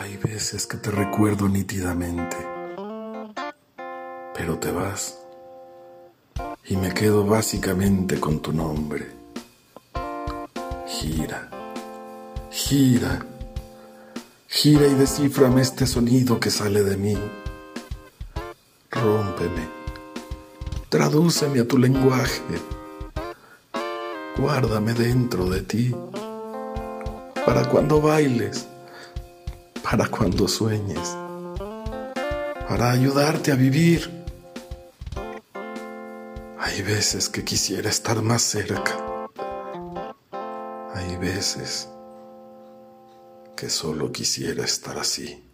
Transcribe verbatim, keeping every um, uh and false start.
Hay veces que te recuerdo nítidamente, pero te vas y me quedo básicamente con tu nombre. Gira, gira, gira y descíframe este sonido que sale de mí. Rómpeme, tradúceme a tu lenguaje, guárdame dentro de ti, para cuando bailes, para cuando sueñes, para ayudarte a vivir. Hay veces que quisiera estar más cerca, hay veces que solo quisiera estar así.